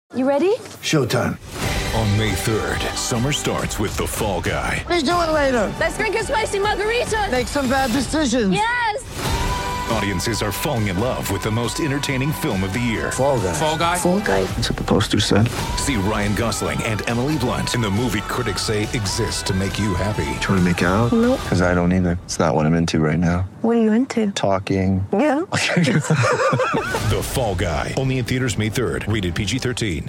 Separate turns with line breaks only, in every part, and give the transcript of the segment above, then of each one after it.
You ready?
Showtime.
On May 3rd, summer starts with The Fall Guy.
Let's do it later.
Let's drink a spicy margarita.
Make some bad decisions.
Yes!
Audiences are falling in love with the most entertaining film of the year.
Fall Guy.
Fall Guy?
Fall guy.
That's what the poster said.
See Ryan Gosling and Emily Blunt in the movie critics say exists to make you happy.
Trying to make it out?
Nope.
Because I don't either. It's not what I'm into right now.
What are you into?
Talking.
Yeah.
The Fall Guy. Only in theaters May 3rd. Rated PG-13.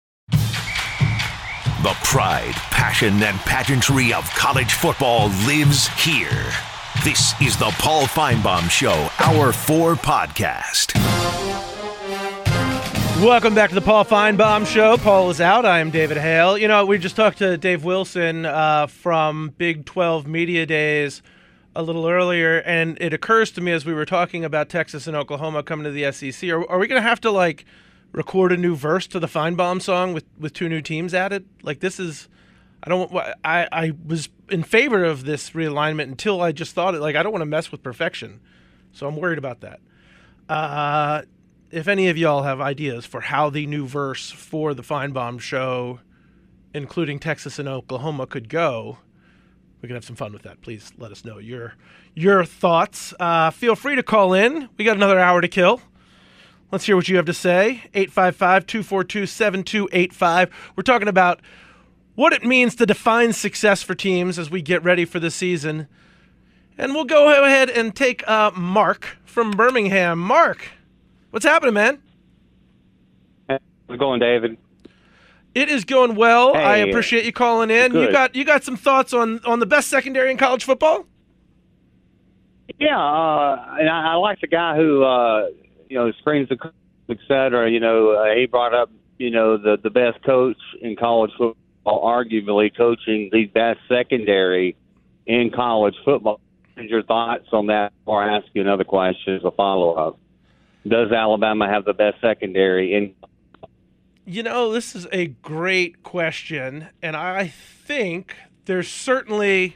The pride, passion, and pageantry of college football lives here. This is the Paul Feinbaum Show, Hour 4 podcast.
Welcome back to the Paul Feinbaum Show. Paul is out. I am David Hale. You know, we just talked to Dave Wilson from Big 12 Media Days a little earlier, and it occurs to me as we were talking about Texas and Oklahoma coming to the SEC, are we going to have to, record a new verse to the Feinbaum song with two new teams added? I was in favor of this realignment until I just thought I don't want to mess with perfection. So I'm worried about that. If any of y'all have ideas for how the new verse for the Feinbaum Show, including Texas and Oklahoma, could go, we can have some fun with that. Please let us know your thoughts. Feel free to call in. We got another hour to kill. Let's hear what you have to say. 855-242-7285. We're talking about what it means to define success for teams as we get ready for the season. And we'll go ahead and take Mark from Birmingham. Mark, what's happening, man?
How's it going, David?
It is going well.
Hey,
I appreciate you calling in.
good.
You got some thoughts on the best secondary in college football?
Yeah, and I like the guy who screens the coach, et cetera. He brought up the best coach in college football, arguably coaching the best secondary in college football. What are your thoughts on that before I ask you another question as a follow-up? Does Alabama have the best secondary in?
This is a great question, and I think there's certainly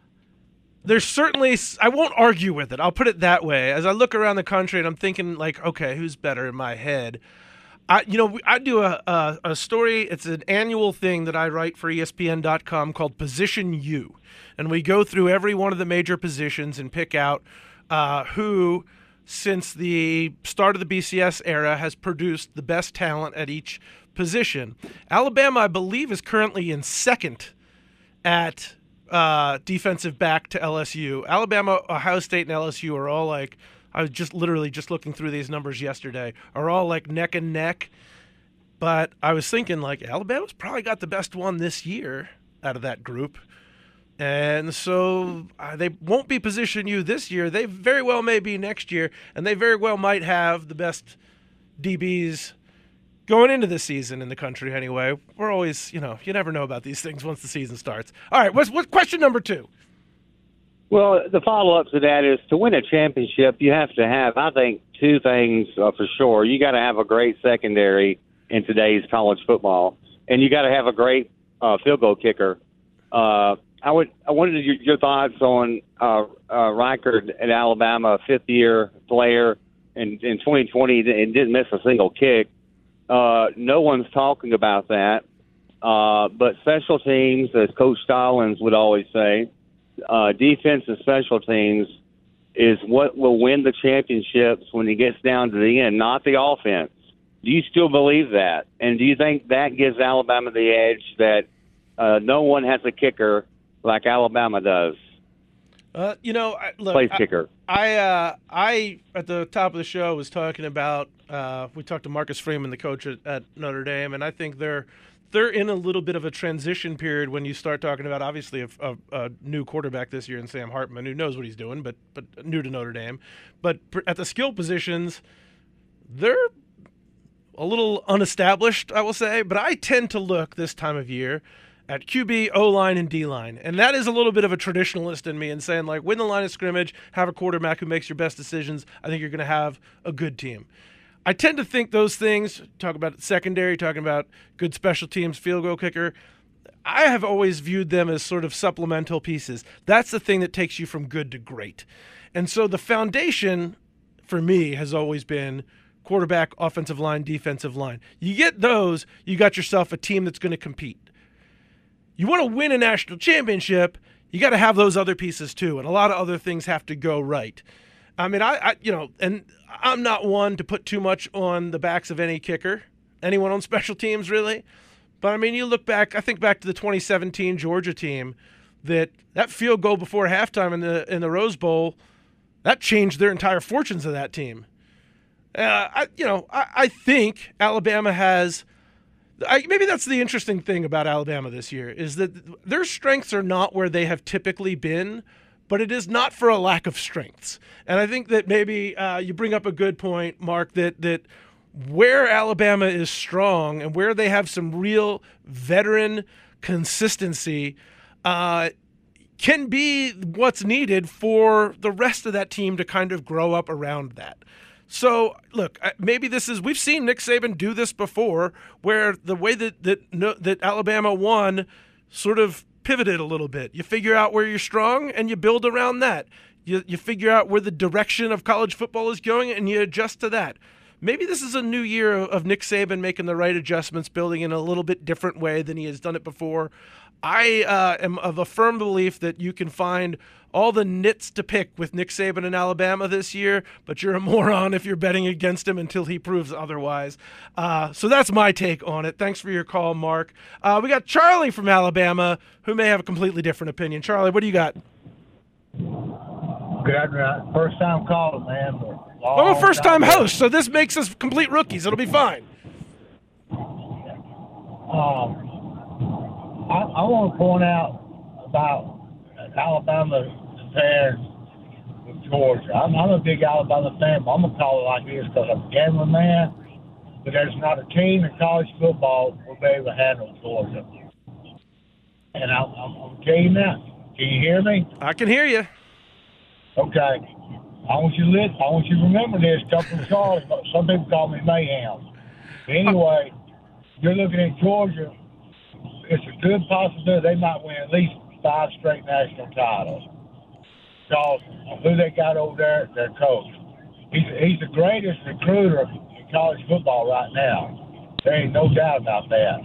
I won't argue with it. I'll put it that way. As I look around the country and I'm thinking okay, who's better in my head? I do a story. It's an annual thing that I write for ESPN.com called Position U. And we go through every one of the major positions and pick out who, since the start of the BCS era, has produced the best talent at each position. Alabama, I believe, is currently in second at defensive back to LSU. Alabama, Ohio State, and LSU are all I was just looking through these numbers yesterday, are all neck and neck. But I was thinking Alabama's probably got the best one this year out of that group. And so they won't be Position U this year. They very well may be next year, and they very well might have the best DBs going into the season in the country anyway. We're always, you never know about these things once the season starts. All right, what's question number 2?
Well, the follow-up to that is to win a championship, you have to have, I think, two things for sure. You got to have a great secondary in today's college football, and you got to have a great field goal kicker. I wanted your thoughts on Reichard at Alabama, a fifth-year player in 2020 and didn't miss a single kick. No one's talking about that. But special teams, as Coach Stallings would always say, defense and special teams is what will win the championships when it gets down to the end, not the offense. Do you still believe that? And do you think that gives Alabama the edge that no one has a kicker like Alabama does? Place kicker.
I at the top of the show was talking about we talked to Marcus Freeman, the coach at Notre Dame, and I think they're in a little bit of a transition period when you start talking about obviously a new quarterback this year in Sam Hartman, who knows what he's doing, but new to Notre Dame. But at the skill positions, they're a little unestablished, I will say. But I tend to look this time of year at QB, O-line, and D-line. And that is a little bit of a traditionalist in me and saying, win the line of scrimmage, have a quarterback who makes your best decisions. I think you're going to have a good team. I tend to think those things, talk about secondary, talking about good special teams, field goal kicker, I have always viewed them as sort of supplemental pieces. That's the thing that takes you from good to great. And so the foundation for me has always been quarterback, offensive line, defensive line. You get those, you got yourself a team that's going to compete. You want to win a national championship, you got to have those other pieces too, and a lot of other things have to go right. I mean, and I'm not one to put too much on the backs of any kicker, anyone on special teams really. But I mean, you look back, I think back to the 2017 Georgia team, that field goal before halftime in the Rose Bowl, that changed their entire fortunes of that team. I think Alabama has. Maybe that's the interesting thing about Alabama this year, is that their strengths are not where they have typically been, but it is not for a lack of strengths. And I think that maybe you bring up a good point, Mark, that where Alabama is strong and where they have some real veteran consistency can be what's needed for the rest of that team to kind of grow up around that. So, look, maybe we've seen Nick Saban do this before, where the way that Alabama won sort of pivoted a little bit. You figure out where you're strong and you build around that. You figure out where the direction of college football is going and you adjust to that. Maybe this is a new year of Nick Saban making the right adjustments, building in a little bit different way than he has done it before. I am of a firm belief that you can find all the nits to pick with Nick Saban in Alabama this year, but you're a moron if you're betting against him until he proves otherwise. So that's my take on it. Thanks for your call, Mark. We got Charlie from Alabama, who may have a completely different opinion. Charlie, what do you got?
Good afternoon. First time calling, man.
I'm a first-time host, so this makes us complete rookies. It'll be fine.
I want to point out about Alabama compared with Georgia. I'm a big Alabama fan, but I'm going to call it like this because I'm a gambling man. But there's not a team in college football that will be able to handle Georgia. And I'm telling you now. Can you hear me?
I can hear you.
Okay. I want you to remember this. Couple of Charlie, some people call me Mayhem. But anyway, you're looking at Georgia. It's a good possibility they might win at least 5 straight national titles. Because of who they got over there, their coach. He's the greatest recruiter in college football right now. There ain't no doubt about that.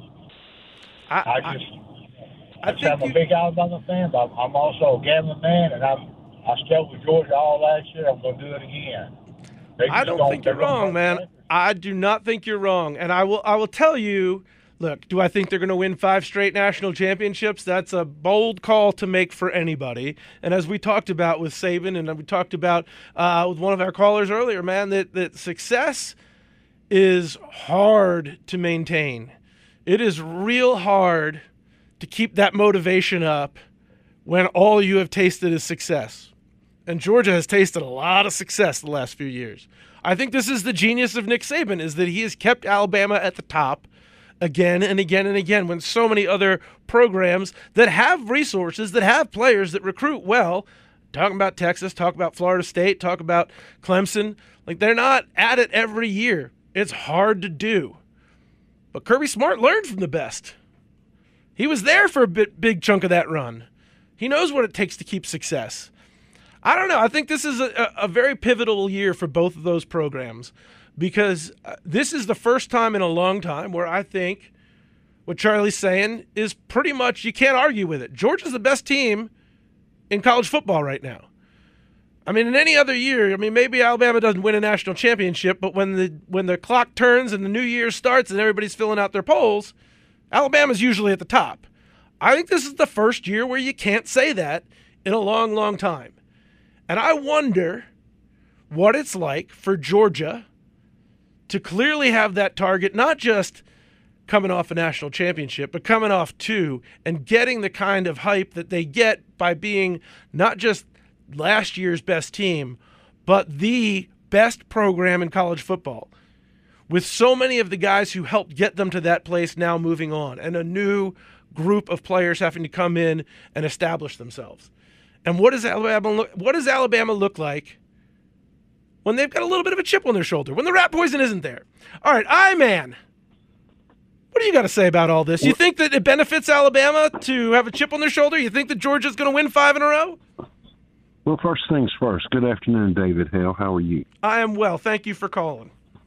I'm a big Alabama fan, but I'm also a gambling man, and I stuck with Georgia all last year. I'm going to do it again.
I don't think you're wrong, man. I do not think you're wrong. And I will tell you, look, do I think they're going to win 5 straight national championships? That's a bold call to make for anybody. And as we talked about with Saban, and we talked about with one of our callers earlier, man, that success is hard to maintain. It is real hard to keep that motivation up when all you have tasted is success. And Georgia has tasted a lot of success the last few years. I think this is the genius of Nick Saban, is that he has kept Alabama at the top again and again and again when so many other programs that have resources, that have players that recruit well, talking about Texas, talk about Florida State, talk about Clemson, like they're not at it every year. It's hard to do. But Kirby Smart learned from the best. He was there for a big chunk of that run. He knows what it takes to keep success. I don't know. I think this is a very pivotal year for both of those programs because this is the first time in a long time where I think what Charlie's saying is pretty much, you can't argue with it. Georgia's the best team in college football right now. I mean, in any other year, I mean, maybe Alabama doesn't win a national championship, but when the clock turns and the new year starts and everybody's filling out their polls, Alabama's usually at the top. I think this is the first year where you can't say that in a long, long time. And I wonder what it's like for Georgia to clearly have that target, not just coming off a national championship, but coming off 2 and getting the kind of hype that they get by being not just last year's best team, but the best program in college football. With so many of the guys who helped get them to that place now moving on, and a new group of players having to come in and establish themselves. And what does Alabama look like when they've got a little bit of a chip on their shoulder, when the rat poison isn't there? All right, I-Man, what do you got to say about all this? You think that it benefits Alabama to have a chip on their shoulder? You think that Georgia's going to win 5 in a row?
Well, first things first. Good afternoon, David Hale. How are you?
I am well. Thank you for calling.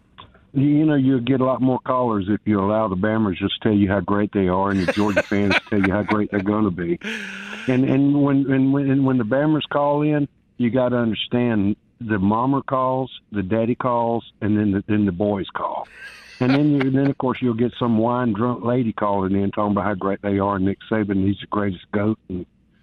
You'll get a lot more callers if you allow the Bammers just tell you how great they are, and the Georgia fans tell you how great they're going to be. And when the Bammers call in, you got to understand the mama calls, the daddy calls, and then the boys call. And then of course you'll get some wine drunk lady calling in talking about how great they are. Nick Saban, he's the greatest GOAT. And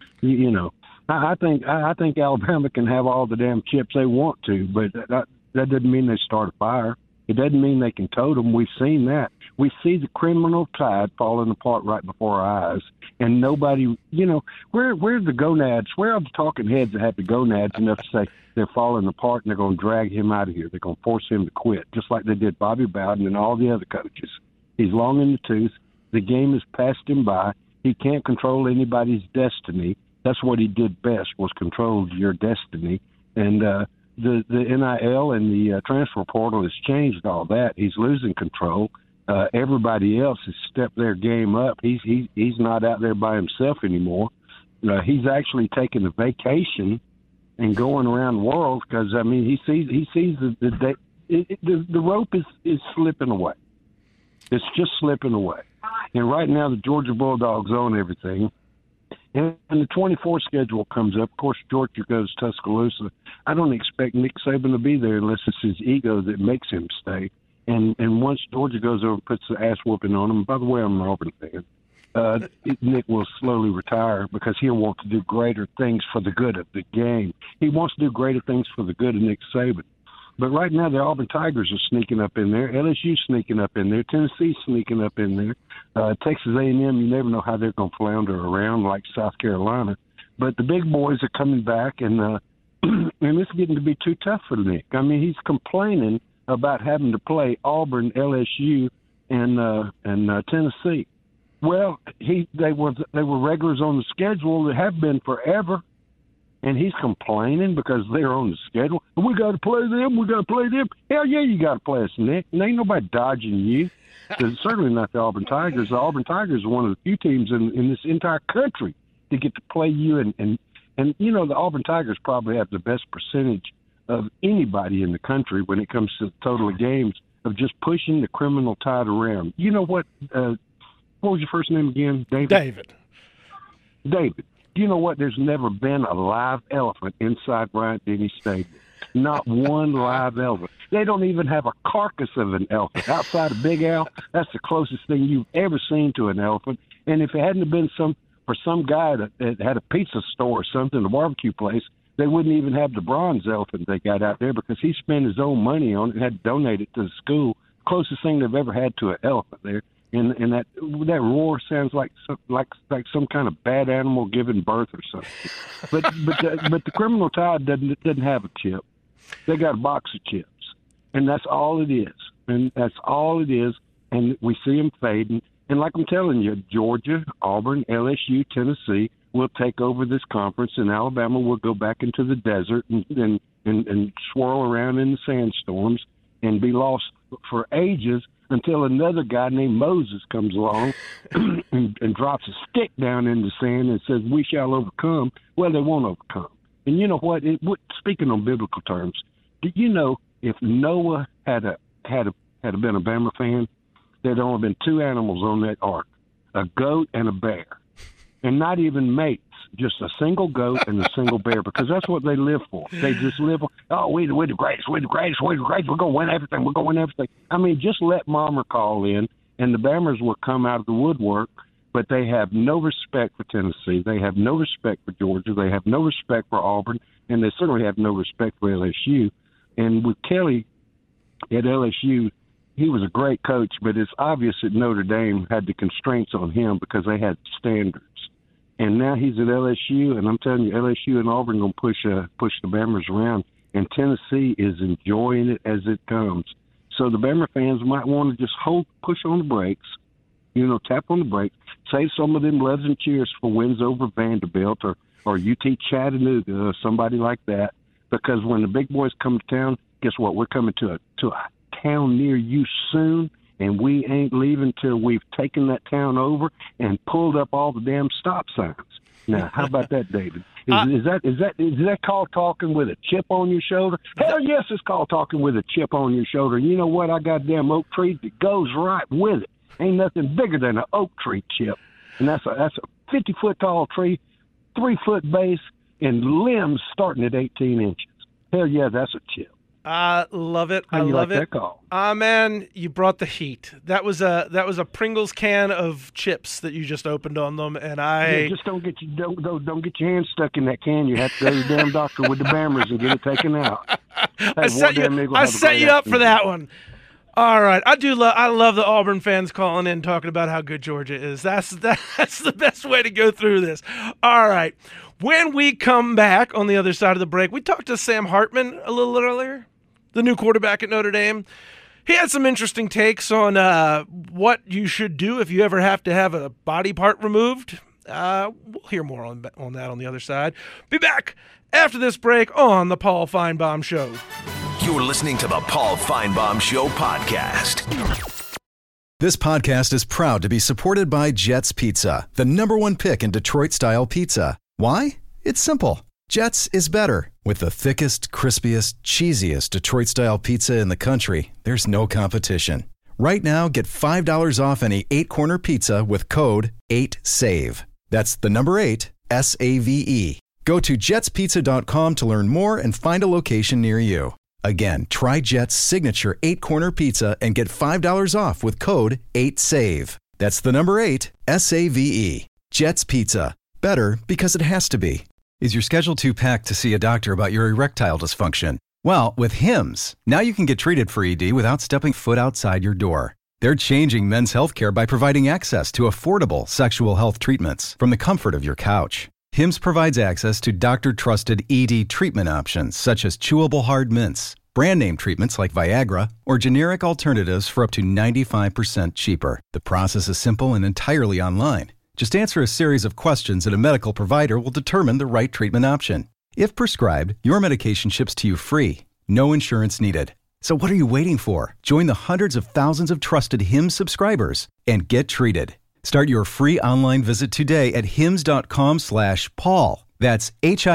I think Alabama can have all the damn chips they want to, but that doesn't mean they start a fire. It doesn't mean they can tote them. We've seen that. We see the criminal tide falling apart right before our eyes, and nobody, where's the gonads? Where are the talking heads that have the gonads enough to say they're falling apart and they're going to drag him out of here? They're going to force him to quit, just like they did Bobby Bowden and all the other coaches. He's long in the tooth. The game has passed him by. He can't control anybody's destiny. That's what he did best, was control your destiny. And the NIL and the transfer portal has changed all that. He's losing control. Everybody else has stepped their game up. He's not out there by himself anymore. He's actually taking a vacation and going around the world because he sees the rope is slipping away. It's just slipping away. And right now the Georgia Bulldogs own everything. And the 24 schedule comes up. Of course, Georgia goes Tuscaloosa. I don't expect Nick Saban to be there unless it's his ego that makes him stay. And once Georgia goes over and puts the ass whooping on him, by the way, I'm an Auburn fan, Nick will slowly retire because he'll want to do greater things for the good of the game. He wants to do greater things for the good of Nick Saban. But right now, the Auburn Tigers are sneaking up in there. LSU sneaking up in there. Tennessee sneaking up in there. Texas A&M, you never know how they're going to flounder around like South Carolina. But the big boys are coming back, and it's getting to be too tough for Nick. He's complaining about having to play Auburn, LSU, and Tennessee. Well, they were regulars on the schedule that have been forever. And he's complaining because they're on the schedule. We got to play them. We got to play them. Hell yeah, you got to play us, Nick. And ain't nobody dodging you. Certainly not the Auburn Tigers. The Auburn Tigers are one of the few teams in this entire country to get to play you. And the Auburn Tigers probably have the best percentage of anybody in the country when it comes to the total of games of just pushing the criminal tide around. You know what? What was your first name again? David. You know what? There's never been a live elephant inside Bryant-Denny Stadium. Not one live elephant. They don't even have a carcass of an elephant. Outside of Big Al, that's the closest thing you've ever seen to an elephant. And if it hadn't been for some guy that had a pizza store or something, a barbecue place, they wouldn't even have the bronze elephant they got out there because he spent his own money on it and had to donate it to the school. Closest thing they've ever had to an elephant there. And that roar sounds like some kind of bad animal giving birth or something. But the criminal tide doesn't have a chip. They got a box of chips, and that's all it is. And that's all it is. And we see them fading. And like I'm telling you, Georgia, Auburn, LSU, Tennessee will take over this conference, and Alabama will go back into the desert and swirl around in the sandstorms and be lost for ages. Until another guy named Moses comes along and drops a stick down in the sand and says, "We shall overcome." Well, they won't overcome. And you know what? Speaking on biblical terms, do you know if Noah had been a Bama fan, there'd only been two animals on that ark: a goat and a bear, and not even mates. Just a single goat and a single bear, because that's what they live for. They just live for, we're the greatest, we're the greatest, we're the greatest, we're going to win everything, we're going to win everything. Just let Mama call in, and the Bammers will come out of the woodwork, but they have no respect for Tennessee. They have no respect for Georgia. They have no respect for Auburn, and they certainly have no respect for LSU. And with Kelly at LSU, he was a great coach, but it's obvious that Notre Dame had the constraints on him because they had standards. And now he's at LSU, and I'm telling you, LSU and Auburn are going to push the Bammers around, and Tennessee is enjoying it as it comes. So the Bama fans might want to just push on the brakes, tap on the brakes, save some of them loves and cheers for wins over Vanderbilt or UT Chattanooga or somebody like that, because when the big boys come to town, guess what? We're coming to a town near you soon. And we ain't leaving till we've taken that town over and pulled up all the damn stop signs. Now, how about that, David? Is that called talking with a chip on your shoulder? Hell yes, it's called talking with a chip on your shoulder. You know what? I got a damn oak tree that goes right with it. Ain't nothing bigger than an oak tree chip, and that's a 50-foot tall tree, 3-foot base, and limbs starting at 18 inches. Hell yeah, that's a chip.
I love it.
How
I
you
love
like
it.
that call?
Man, you brought the heat. That was a Pringles can of chips that you just opened on them, and
Yeah, just don't get your hands stuck in that can. You have to go to the damn doctor with the Bammers and get it taken out.
I set you up for that one. All right, I love the Auburn fans calling in talking about how good Georgia is. That's the best way to go through this. All right, when we come back on the other side of the break, we talked to Sam Hartman a little earlier, the new quarterback at Notre Dame. He had some interesting takes on what you should do if you ever have to have a body part removed. We'll hear more on that on the other side. Be back after this break on the Paul Feinbaum Show.
You're listening to the Paul Feinbaum Show podcast.
This podcast is proud to be supported by Jets Pizza, the #1 pick in Detroit-style pizza. Why? It's simple. Jets is better. With the thickest, crispiest, cheesiest Detroit-style pizza in the country, there's no competition. Right now, get $5 off any 8-corner pizza with code 8SAVE. That's the number 8, SAVE. Go to jetspizza.com to learn more and find a location near you. Again, try Jet's signature 8-corner pizza and get $5 off with code 8SAVE. That's the number 8, SAVE. Jet's Pizza. Better because it has to be. Is your schedule too packed to see a doctor about your erectile dysfunction? Well, with Hims, now you can get treated for ED without stepping foot outside your door. They're changing men's healthcare by providing access to affordable sexual health treatments from the comfort of your couch. Hims provides access to doctor-trusted ED treatment options such as chewable hard mints, brand name treatments like Viagra, or generic alternatives for up to 95% cheaper. The process is simple and entirely online. Just answer a series of questions and a medical provider will determine the right treatment option. If prescribed, your medication ships to you free. No insurance needed. So what are you waiting for? Join the hundreds of thousands of trusted Hims subscribers and get treated. Start your free online visit today at hims.com/Paul. That's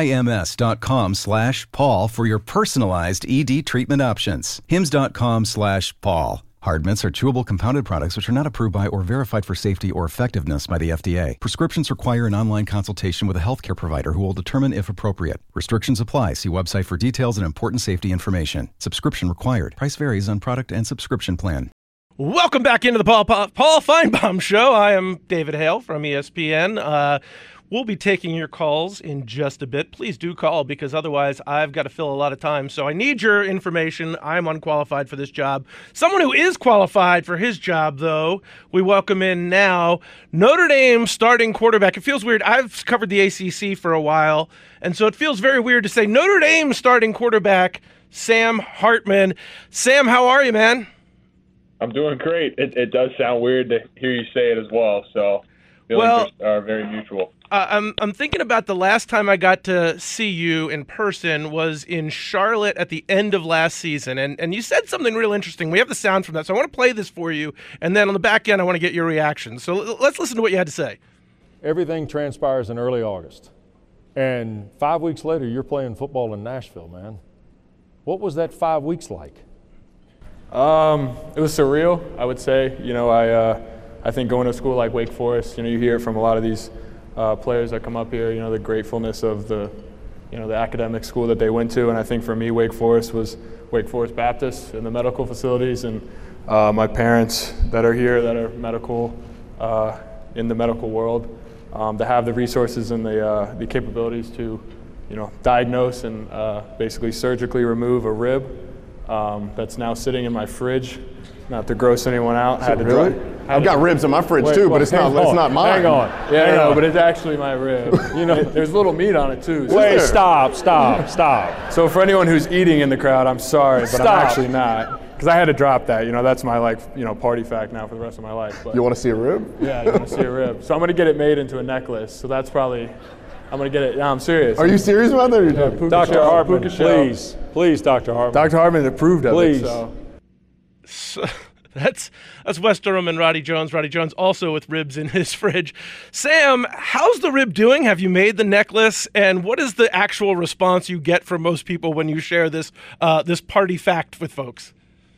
HIMS.com/Paul for your personalized ED treatment options. hims.com/Paul. Hard mints are chewable compounded products which are not approved by or verified for safety or effectiveness by the FDA. Prescriptions require an online consultation with a healthcare provider who will determine if appropriate. Restrictions apply. See website for details and important safety information. Subscription required. Price varies on product and subscription plan.
Welcome back into the Paul Feinbaum Show. I am David Hale from ESPN. We'll be taking your calls in just a bit. Please do call because otherwise I've got to fill a lot of time. So I need your information. I'm unqualified for this job. Someone who is qualified for his job, though, we welcome in now Notre Dame starting quarterback. It feels weird. I've covered the ACC for a while, and so it feels very weird to say Notre Dame starting quarterback Sam Hartman. Sam, how are you, man?
I'm doing great. It does sound weird to hear you say it as well, so feelings are very mutual.
I'm thinking about the last time I got to see you in person was in Charlotte at the end of last season, and you said something real interesting. We have the sound from that, so I want to play this for you, and then on the back end I want to get your reaction. So let's listen to what you had to say.
Everything transpires in early August, and 5 weeks later you're playing football in Nashville, man. What was that 5 weeks like?
It was surreal, I would say. You know, I think going to a school like Wake Forest, you know, you hear it from a lot of these players that come up here, you know, the gratefulness of the academic school that they went to. And I think for me, Wake Forest was Wake Forest Baptist and the medical facilities, and my parents that are here that are medical, in the medical world, to have the resources and the capabilities to, you know, diagnose and basically surgically remove a rib that's now sitting in my fridge. Not to gross anyone out.
Really? I've got ribs in my fridge too, but it's not mine.
Hang on. Yeah, no, but it's actually my rib. You know, there's a little meat on it too.
Wait, stop.
So for anyone who's eating in the crowd, I'm sorry, but I'm actually not. Because I had to drop that. You know, that's my party fact now for the rest of my life. But,
you want to see a rib?
Yeah, you want to see a rib. So I'm going to get it made into a necklace. So that's probably, I'm going to get it. No, I'm serious.
Are you serious about that?
Yeah,
Dr. Hartman, please, Dr. Hartman.
Dr. Hartman approved of it.
Please.
That's Wes Durham and Roddy Jones. Roddy Jones also with ribs in his fridge. Sam, how's the rib doing? Have you made the necklace? And what is the actual response you get from most people when you share this this party fact with folks?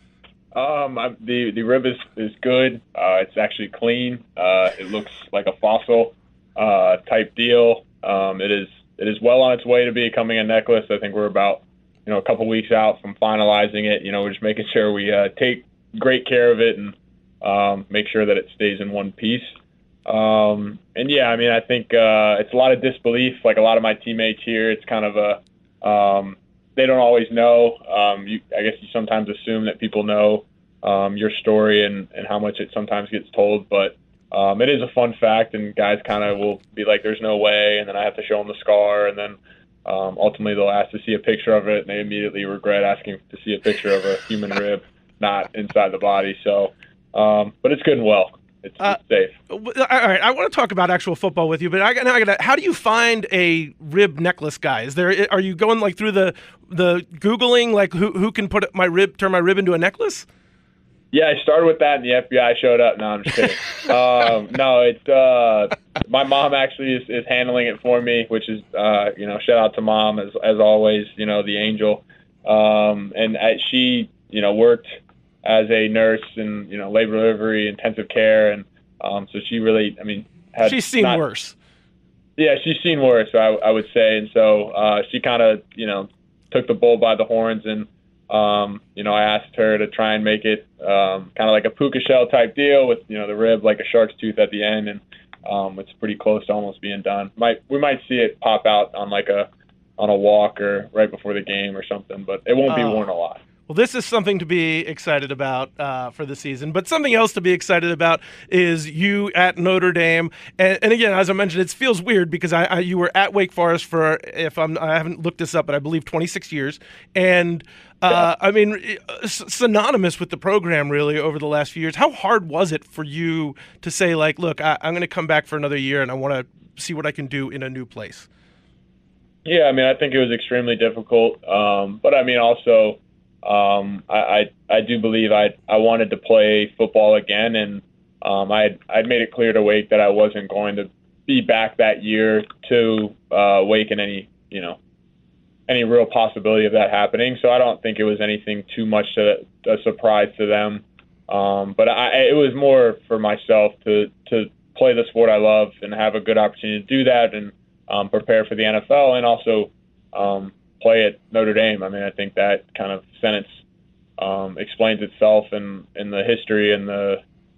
The rib is good. It's actually clean. It looks like a fossil type deal. It is well on its way to becoming a necklace. I think we're about a couple weeks out from finalizing it. We're just making sure we take great care of it and make sure that it stays in one piece. And yeah, I mean, I think it's a lot of disbelief. Like a lot of my teammates here, it's kind of they don't always know. I guess you sometimes assume that people know your story and how much it sometimes gets told, but it is a fun fact, and guys kind of will be like, there's no way, and then I have to show them the scar, and then ultimately they'll ask to see a picture of it, and they immediately regret asking to see a picture of a human rib, not inside the body. So, but it's good and well. It's safe.
All right, I want to talk about actual football with you, but I gotta, how do you find a rib necklace guy? Are you going like through the Googling, like who can turn my rib into a necklace?
Yeah, I started with that, and the FBI showed up. No, I'm just kidding. No, it's my mom actually is handling it for me, which is shout out to Mom as always. The angel, and she worked as a nurse in labor delivery, intensive care, and so she really,
she's seen worse.
Yeah, she's seen worse, I would say, and so she kind of took the bull by the horns, and I asked her to try and make it kind of like a puka shell type deal with the rib like a shark's tooth at the end, and it's pretty close to almost being done. We might see it pop out on a walk or right before the game or something, but it won't be worn a lot.
Well, this is something to be excited about for the season. But something else to be excited about is you at Notre Dame. And again, as I mentioned, it feels weird because you were at Wake Forest for, I haven't looked this up, but I believe 26 years. And synonymous with the program really over the last few years. How hard was it for you to say, like, look, I'm going to come back for another year and I want to see what I can do in a new place?
Yeah, I think it was extremely difficult. But also, I do believe I wanted to play football again, and I'd made it clear to Wake that I wasn't going to be back that year to Wake in any real possibility of that happening. So I don't think it was anything too much a surprise to them. But it was more for myself to play the sport I love and have a good opportunity to do that and prepare for the NFL and also play at Notre Dame. I think that kind of sentence explains itself in the history and the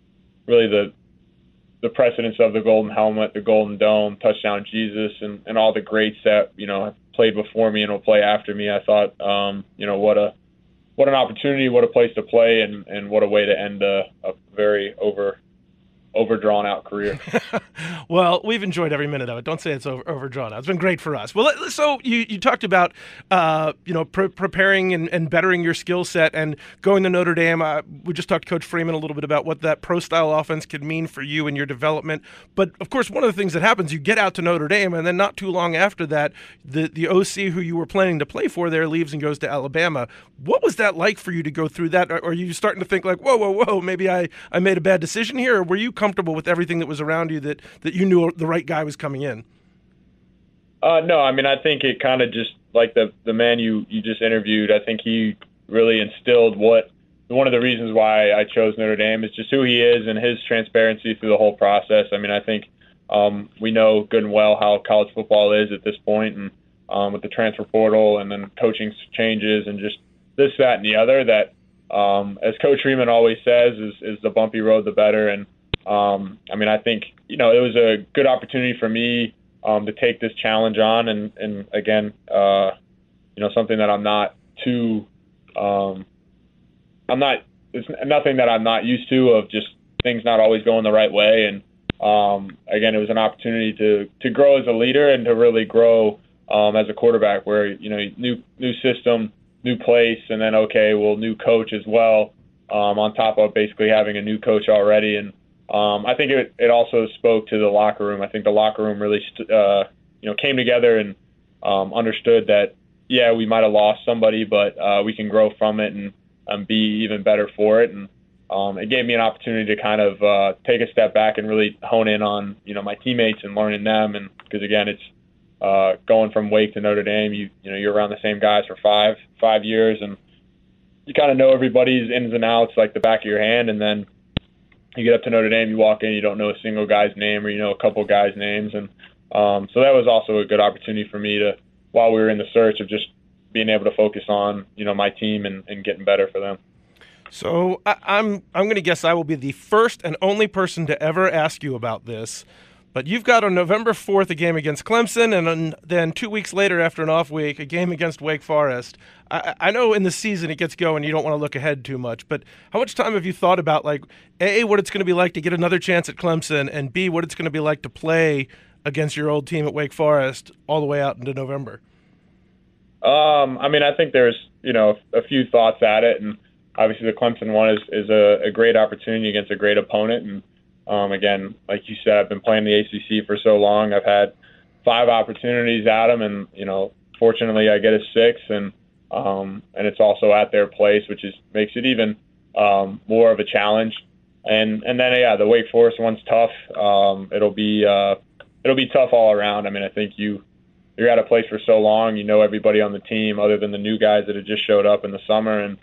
precedence of the Golden Helmet, the Golden Dome, Touchdown Jesus, and all the greats that have played before me and will play after me. I thought, what an opportunity, what a place to play, and what a way to end a very overdrawn out career.
Well, we've enjoyed every minute of it. Don't say it's overdrawn out. It's been great for us. Well, so you talked about preparing and bettering your skill set and going to Notre Dame. We just talked to Coach Freeman a little bit about what that pro-style offense could mean for you and your development. But, of course, one of the things that happens, you get out to Notre Dame, and then not too long after that, the OC who you were planning to play for there leaves and goes to Alabama. What was that like for you to go through that? Are you starting to think like, whoa, maybe I made a bad decision here? Or were you comfortable with everything that was around you that you knew the right guy was coming in?
No, I think it kind of just like the man you just interviewed, I think he really instilled one of the reasons why I chose Notre Dame is just who he is and his transparency through the whole process. I think we know good and well how college football is at this point, and with the transfer portal and then coaching changes and just this, that, and the other, that as Coach Freeman always says, is the bumpy road the better. And I think, it was a good opportunity for me to take this challenge on. And again, something that I'm not too, it's nothing that I'm not used to of just things not always going the right way. And again, it was an opportunity to grow as a leader and to really grow as a quarterback where, new system, new place, and then, new coach as well, on top of basically having a new coach already. And I think it also spoke to the locker room. I think the locker room really, came together and understood that, we might have lost somebody, but we can grow from it and be even better for it. And it gave me an opportunity to kind of take a step back and really hone in on, my teammates and learning them. And because again, it's going from Wake to Notre Dame, you're around the same guys for five years, and you kind of know everybody's ins and outs like the back of your hand. And then you get up to Notre Dame, you walk in, you don't know a single guy's name, or a couple guys' names. And so that was also a good opportunity for me to, while we were in the search, of just being able to focus on, my team and getting better for them.
So I'm going to guess I will be the first and only person to ever ask you about this. But you've got on November 4th a game against Clemson, and then 2 weeks later after an off week, a game against Wake Forest. I know in the season it gets going, you don't want to look ahead too much, but how much time have you thought about, like, A, what it's going to be like to get another chance at Clemson, and B, what it's going to be like to play against your old team at Wake Forest all the way out into November?
I think there's, a few thoughts at it, and obviously the Clemson one is a great opportunity against a great opponent. And again, like you said, I've been playing the ACC for so long. I've had 5 opportunities at them, and fortunately I get a 6th, and it's also at their place, which makes it even more of a challenge. And then the Wake Forest one's tough. It'll be tough all around. I think you're at a place for so long, everybody on the team other than the new guys that had just showed up in the summer, and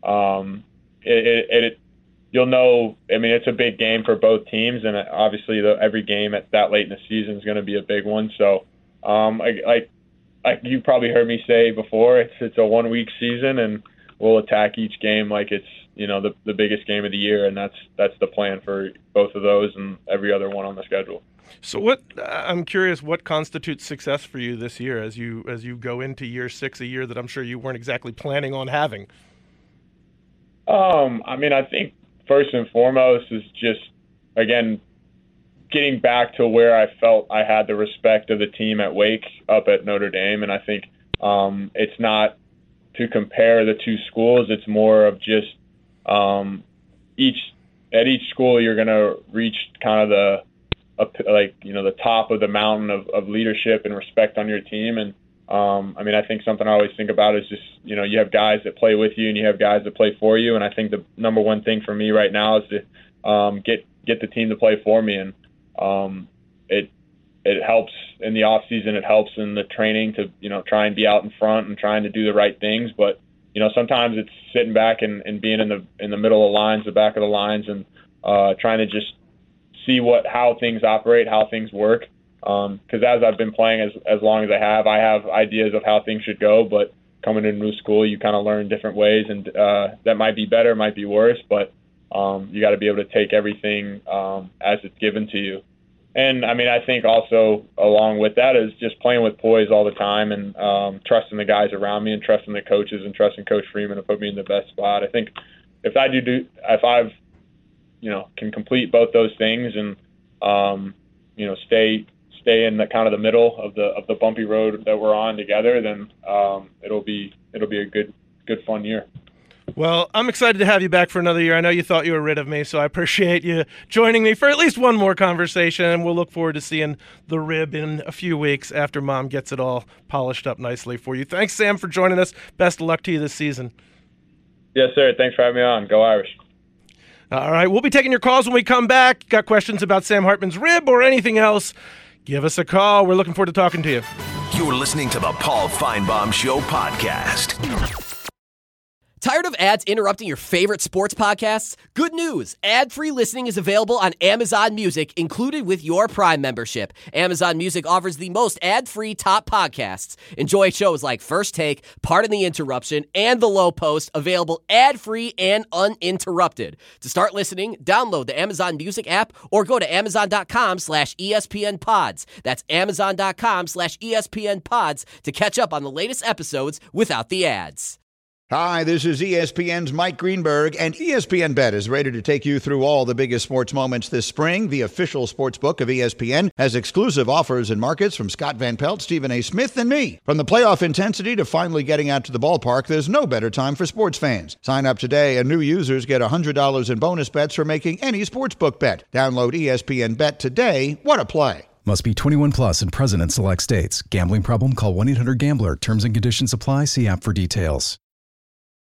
you'll know. It's a big game for both teams, and obviously every game at that late in the season is going to be a big one. So, like you probably heard me say before, it's a 1-week season, and we'll attack each game like it's the biggest game of the year, and that's the plan for both of those and every other one on the schedule.
So I'm curious, what constitutes success for you this year as you go into year 6, a year that I'm sure you weren't exactly planning on having?
I think first and foremost is just, again, getting back to where I felt I had the respect of the team at Wake up at Notre Dame. And I think it's not to compare the two schools. It's more of just at each school you're going to reach kind of the top of the mountain of leadership and respect on your team. And I think something I always think about is just, you have guys that play with you and you have guys that play for you. And I think the number one thing for me right now is to get the team to play for me. And it helps in the off season. It helps in the training to, try and be out in front and trying to do the right things. But, sometimes it's sitting back and being in the middle of the lines, the back of the lines, and trying to just see how things operate, how things work. Because as I've been playing as long as I have ideas of how things should go, but coming to a new school, you kind of learn different ways, and that might be better, might be worse, but you got to be able to take everything as it's given to you. And I think also along with that is just playing with poise all the time, and trusting the guys around me, and trusting the coaches, and trusting Coach Freeman to put me in the best spot. I think if I've can complete both those things and stay in the kind of the middle of the bumpy road that we're on together, then it'll be a good fun year.
Well, I'm excited to have you back for another year. I know you thought you were rid of me, so I appreciate you joining me for at least one more conversation, and we'll look forward to seeing the rib in a few weeks after Mom gets it all polished up nicely for you. Thanks, Sam, for joining us. Best of luck to you this season.
Yes, sir. Thanks for having me on. Go Irish.
All right, we'll be taking your calls when we come back. Got questions about Sam Hartman's rib or anything else, give us a call. We're looking forward to talking to you.
You're listening to the Paul Feinbaum Show podcast.
Tired of ads interrupting your favorite sports podcasts? Good news! Ad-free listening is available on Amazon Music, included with your Prime membership. Amazon Music offers the most ad-free top podcasts. Enjoy shows like First Take, Pardon the Interruption, and The Low Post, available ad-free and uninterrupted. To start listening, download the Amazon Music app or go to amazon.com/ESPNpods. That's amazon.com/ESPNpods to catch up on the latest episodes without the ads.
Hi, this is ESPN's Mike Greenberg, and ESPN Bet is ready to take you through all the biggest sports moments this spring. The official sports book of ESPN has exclusive offers and markets from Scott Van Pelt, Stephen A. Smith, and me. From the playoff intensity to finally getting out to the ballpark, there's no better time for sports fans. Sign up today, and new users get $100 in bonus bets for making any sportsbook bet. Download ESPN Bet today. What a play.
Must be 21 plus and present in select states. Gambling problem? Call 1-800-GAMBLER. Terms and conditions apply. See app for details.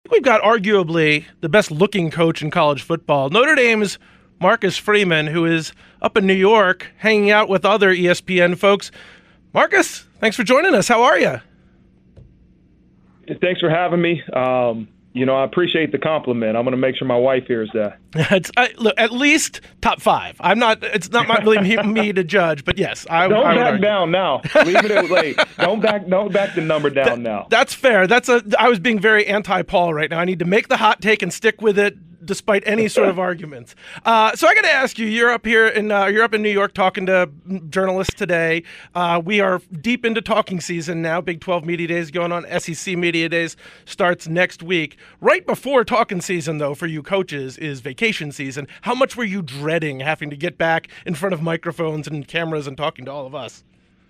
We've got arguably the best-looking coach in college football. Notre Dame's Marcus Freeman, who is up in New York hanging out with other ESPN folks. Marcus, thanks for joining us. How are you?
Thanks for having me. I appreciate the compliment. I'm going to make sure my wife hears that.
Look, at least top 5. It's not really me to judge, but yes,
don't back down now. Leave it at late. Don't back the number down now.
That's fair. I was being very anti-Paul right now. I need to make the hot take and stick with it, despite any sort of arguments. So I got to ask you. You're up in New York talking to journalists today. We are deep into talking season now. Big 12 Media Days going on. SEC Media Days starts next week. Right before talking season, though, for you coaches is vacation season. How much were you dreading having to get back in front of microphones and cameras and talking to all of us?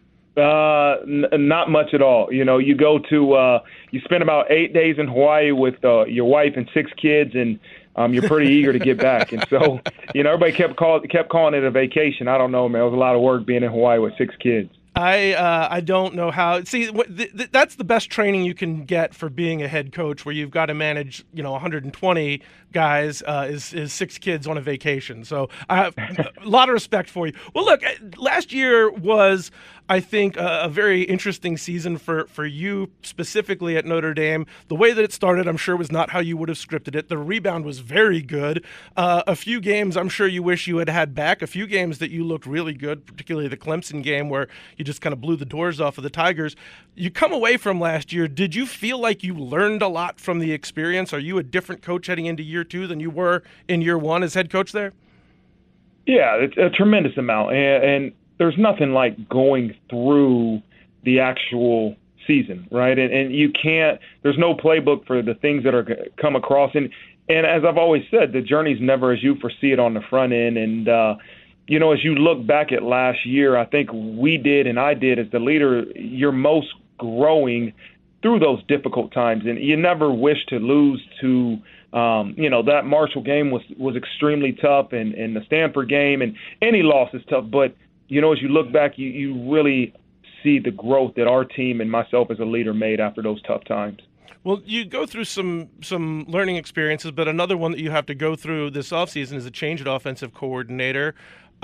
Not much at all. You go to you spend about 8 days in Hawaii with your wife and 6 kids, and you're pretty eager to get back. And so, everybody kept calling it a vacation. I don't know, man. It was a lot of work being in Hawaii with 6 kids.
I don't know how. See, that's the best training you can get for being a head coach, where you've got to manage, 120 guys, is 6 kids on a vacation. So I have a lot of respect for you. Well, look, last year was, I think, a very interesting season for you specifically at Notre Dame. The way that it started, I'm sure, was not how you would have scripted it. The rebound was very good. A few games I'm sure you wish you had back. A few games that you looked really good, particularly the Clemson game where you just kind of blew the doors off of the Tigers. You come away from last year. Did you feel like you learned a lot from the experience? Are you a different coach heading into year 2 than you were in year 1 as head coach there?
Yeah, it's a tremendous amount. And there's nothing like going through the actual season, right? And you can't, there's no playbook for the things that are come across. And as I've always said, the journey's never as you foresee it on the front end. And, as you look back at last year, I think we did and I did as the leader, you're most growing through those difficult times. And you never wish to lose to, that Marshall game was extremely tough, and the Stanford game, and any loss is tough. But, as you look back, you really see the growth that our team and myself as a leader made after those tough times.
Well, you go through some learning experiences, but another one that you have to go through this offseason is a change at offensive coordinator.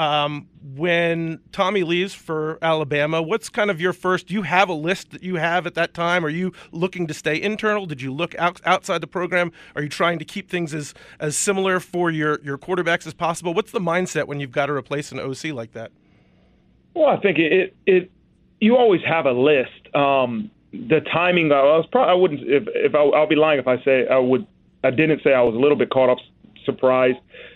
When Tommy leaves for Alabama, what's kind of your first? Do you have a list that you have at that time? Are you looking to stay internal? Did you look outside the program? Are you trying to keep things as similar for your quarterbacks as possible? What's the mindset when you've got to replace an OC like that?
Well, I think you always have a list. The timing, I wouldn't. If I'll be lying if I say I would. I didn't say I was a little bit caught up, surprised.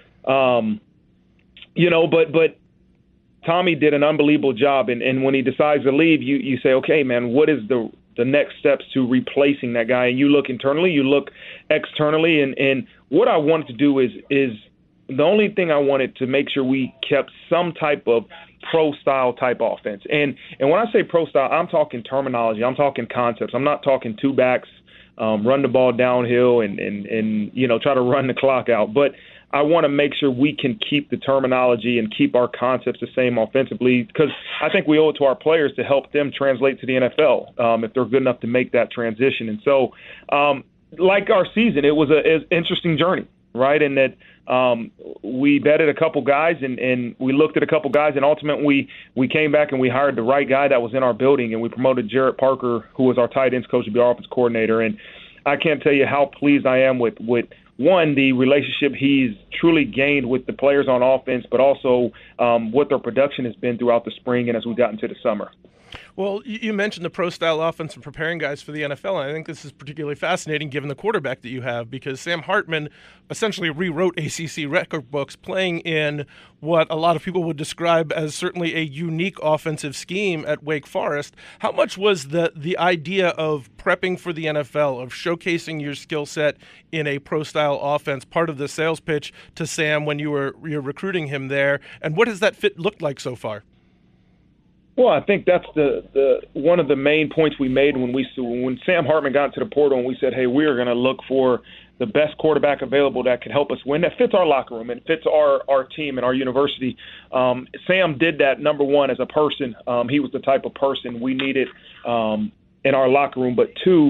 But Tommy did an unbelievable job, and when he decides to leave, you say, okay, man, what is the next steps to replacing that guy? And you look internally, you look externally, and what I wanted to do is the only thing I wanted to make sure we kept some type of pro-style type offense. And when I say pro-style, I'm talking terminology. I'm talking concepts. I'm not talking 2 backs, run the ball downhill and try to run the clock out. But I want to make sure we can keep the terminology and keep our concepts the same offensively, because I think we owe it to our players to help them translate to the NFL if they're good enough to make that transition. And so, like our season, it was an interesting journey, right? And that we vetted a couple guys and we looked at a couple guys, and ultimately we came back and we hired the right guy that was in our building, and we promoted Jarrett Parker, who was our tight ends coach, to be our offense coordinator. And I can't tell you how pleased I am with one, the relationship he's truly gained with the players on offense, but also what their production has been throughout the spring and as we got into the summer.
Well, you mentioned the pro-style offense and preparing guys for the NFL, and I think this is particularly fascinating given the quarterback that you have, because Sam Hartman essentially rewrote ACC record books playing in what a lot of people would describe as certainly a unique offensive scheme at Wake Forest. How much was the idea of prepping for the NFL, of showcasing your skill set in a pro-style offense, part of the sales pitch to Sam when you're recruiting him there, and what has that fit looked like so far?
Well, I think that's the one of the main points we made when Sam Hartman got into the portal and we said, hey, we are going to look for the best quarterback available that can help us win, that fits our locker room and fits our team and our university. Sam did that, number one, as a person. He was the type of person we needed in our locker room. But 2,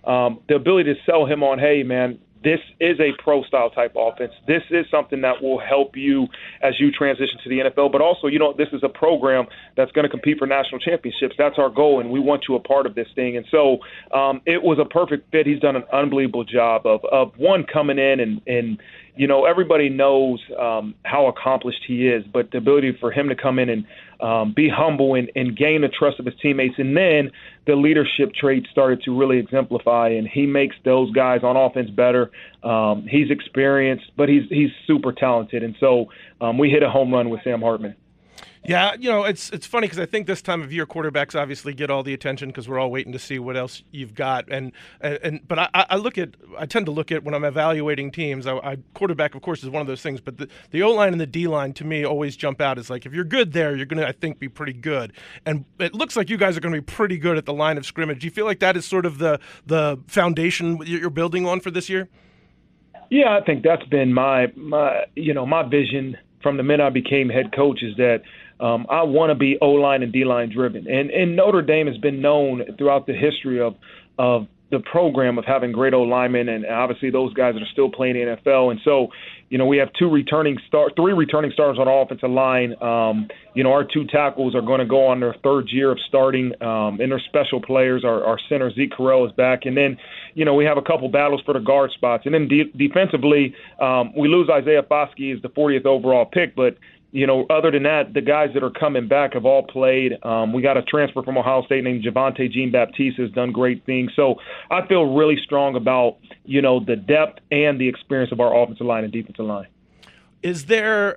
the ability to sell him on, hey, man, this is a pro-style type offense. This is something that will help you as you transition to the NFL. But also, this is a program that's going to compete for national championships. That's our goal, and we want you a part of this thing. And so it was a perfect fit. He's done an unbelievable job of one, coming in and everybody knows how accomplished he is, but the ability for him to come in and be humble and gain the trust of his teammates. And then the leadership traits started to really exemplify, and he makes those guys on offense better. He's experienced, but he's super talented. And so we hit a home run with Sam Hartman.
Yeah, it's funny because I think this time of year quarterbacks obviously get all the attention because we're all waiting to see what else you've got. But I tend to look at when I'm evaluating teams. Quarterback, of course, is one of those things. But the O-line and the D-line to me always jump out as like if you're good there, you're going to I think be pretty good. And it looks like you guys are going to be pretty good at the line of scrimmage. Do you feel like that is sort of the foundation you're building on for this year?
Yeah, I think that's been my vision from the minute I became head coach is that. I want to be O-line and D-line driven. And Notre Dame has been known throughout the history of the program of having great O-linemen, and obviously those guys that are still playing in the NFL. And so, we have three returning stars on our offensive line. Our two tackles are going to go on their third year of starting, and they're special players. Our center, Zeke Correll, is back. And then, we have a couple battles for the guard spots. And then defensively, we lose Isaiah Foskey as the 40th overall pick, but other than that, the guys that are coming back have all played. We got a transfer from Ohio State named Javonte Jean-Baptiste has done great things. So I feel really strong about, the depth and the experience of our offensive line and defensive line.
Is there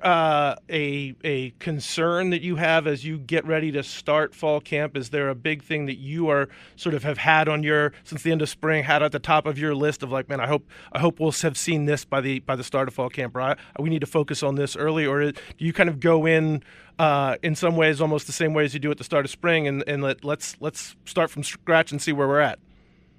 a concern that you have as you get ready to start fall camp? Is there a big thing that you are sort of have had on since the end of spring, had at the top of your list of like, man, I hope we'll have seen this by the start of fall camp, right? We need to focus on this early, or do you kind of go in some ways almost the same way as you do at the start of spring and let's start from scratch and see where we're at?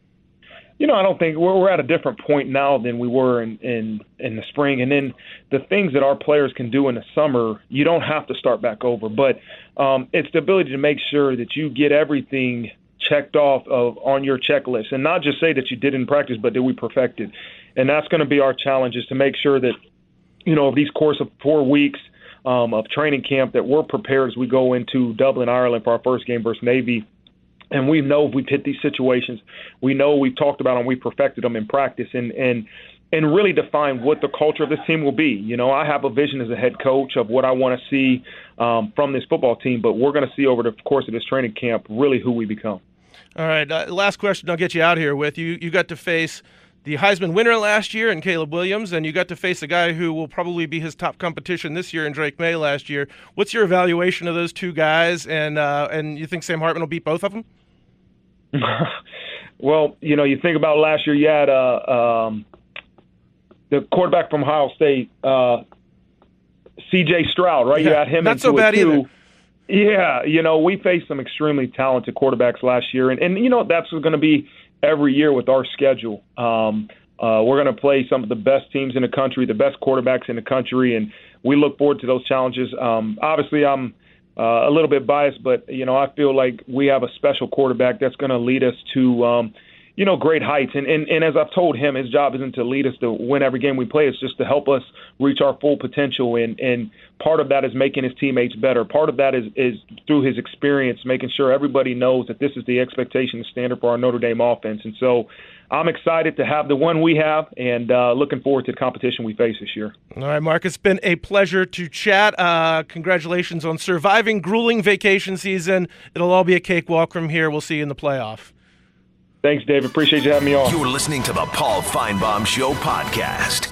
I don't think we're at a different point now than we were in the spring. And then the things that our players can do in the summer, you don't have to start back over. But it's the ability to make sure that you get everything checked off on your checklist and not just say that you did in practice, but that we perfected. And that's going to be our challenge, is to make sure that, these course of 4 weeks of training camp, that we're prepared as we go into Dublin, Ireland for our first game versus Navy. And we know if we've hit these situations, we know we've talked about them, we perfected them in practice, and really define what the culture of this team will be. I have a vision as a head coach of what I want to see from this football team, but we're going to see over the course of this training camp really who we become.
All right, last question I'll get you out here with. You got to face the Heisman winner last year in Caleb Williams, and you got to face a guy who will probably be his top competition this year in Drake May last year. What's your evaluation of those two guys, and you think Sam Hartman will beat both of them?
Well, you think about last year, you had the quarterback from Ohio State, C.J. Stroud, right? Yeah, you had him
not so bad either.
Yeah, we faced some extremely talented quarterbacks last year, and that's going to be every year with our schedule. We're going to play some of the best teams in the country, the best quarterbacks in the country, and we look forward to those challenges. Obviously, I'm a little bit biased, but, I feel like we have a special quarterback that's going to lead us to, great heights. And as I've told him, his job isn't to lead us to win every game we play. It's just to help us reach our full potential. And part of that is making his teammates better. Part of that is through his experience, making sure everybody knows that this is the expectation, the standard for our Notre Dame offense. And so I'm excited to have the one we have, and looking forward to the competition we face this year.
All right, Mark, it's been a pleasure to chat. Congratulations on surviving grueling vacation season. It'll all be a cakewalk from here. We'll see you in the playoff.
Thanks, David. Appreciate you having me on.
You're listening to the Paul Finebaum Show podcast.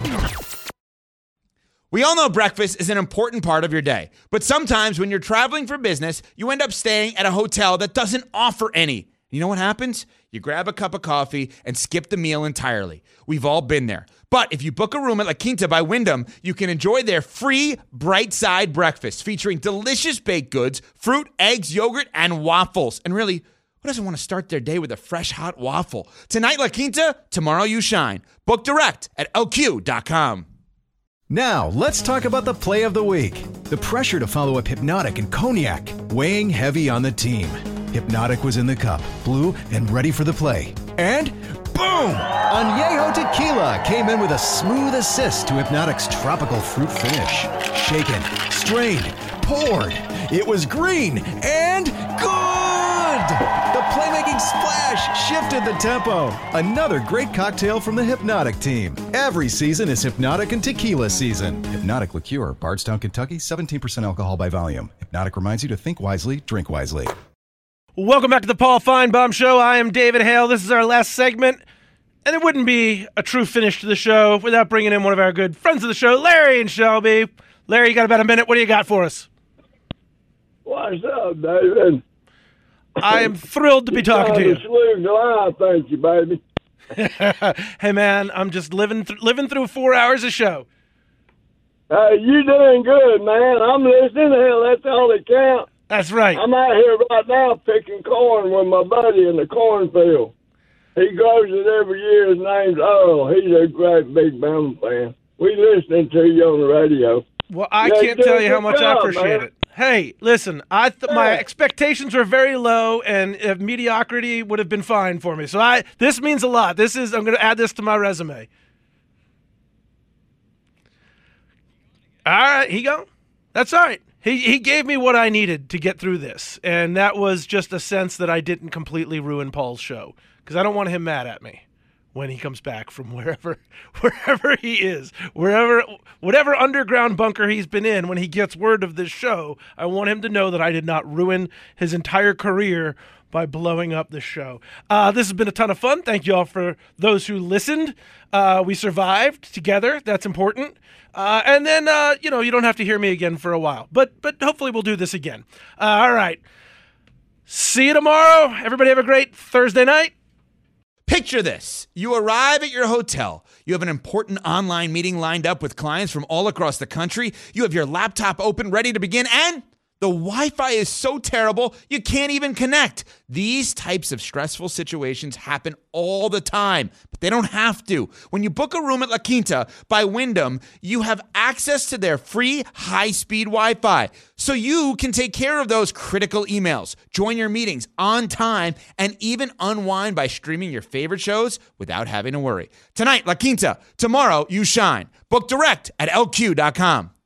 We all know breakfast is an important part of your day, but sometimes when you're traveling for business, you end up staying at a hotel that doesn't offer any. You know what happens? You grab a cup of coffee and skip the meal entirely. We've all been there. But if you book a room at La Quinta by Wyndham, you can enjoy their free Bright Side breakfast featuring delicious baked goods, fruit, eggs, yogurt, and waffles. And really, who doesn't want to start their day with a fresh, hot waffle? Tonight, La Quinta, tomorrow you shine. Book direct at LQ.com.
Now, let's talk about the play of the week. The pressure to follow up Hypnotic and Cognac, weighing heavy on the team. Hypnotic was in the cup, blue and ready for the play. And boom! Añejo Tequila came in with a smooth assist to Hypnotic's tropical fruit finish. Shaken, strained, poured. It was green and good! The playmaking splash shifted the tempo. Another great cocktail from the Hypnotic team. Every season is Hypnotic and Tequila season. Hypnotic Liqueur, Bardstown, Kentucky, 17% alcohol by volume. Hypnotic reminds you to think wisely, drink wisely.
Welcome back to the Paul Feinbaum Show. I am David Hale. This is our last segment, and it wouldn't be a true finish to the show without bringing in one of our good friends of the show, Larry and Shelby. Larry, you got about a minute. What do you got for us?
What's up, David?
I am thrilled to be talking to you.
Thank you, baby.
Hey, man, I'm just living through 4 hours of show.
Hey, you doing good, man. I'm listening. Hell, that's all that counts.
That's right.
I'm out here right now picking corn with my buddy in the cornfield. He grows it every year. His name's Earl. He's a great big Bama fan. We listening to you on the radio.
Well, I can't tell you how much I appreciate it. Hey, listen, my expectations were very low, and mediocrity would have been fine for me. So this means a lot. I'm going to add this to my resume. All right, he go. That's all right. He gave me what I needed to get through this, and that was just a sense that I didn't completely ruin Paul's show, because I don't want him mad at me when he comes back from wherever he is, whatever underground bunker he's been in. When he gets word of this show, I want him to know that I did not ruin his entire career by blowing up the show. This has been a ton of fun. Thank you all for those who listened. We survived together. That's important. And then, you don't have to hear me again for a while. But hopefully we'll do this again. All right. See you tomorrow. Everybody have a great Thursday night.
Picture this. You arrive at your hotel. You have an important online meeting lined up with clients from all across the country. You have your laptop open, ready to begin, and the Wi-Fi is so terrible, you can't even connect. These types of stressful situations happen all the time, but they don't have to. When you book a room at La Quinta by Wyndham, you have access to their free high-speed Wi-Fi, so you can take care of those critical emails, join your meetings on time, and even unwind by streaming your favorite shows without having to worry. Tonight, La Quinta. Tomorrow, you shine. Book direct at LQ.com.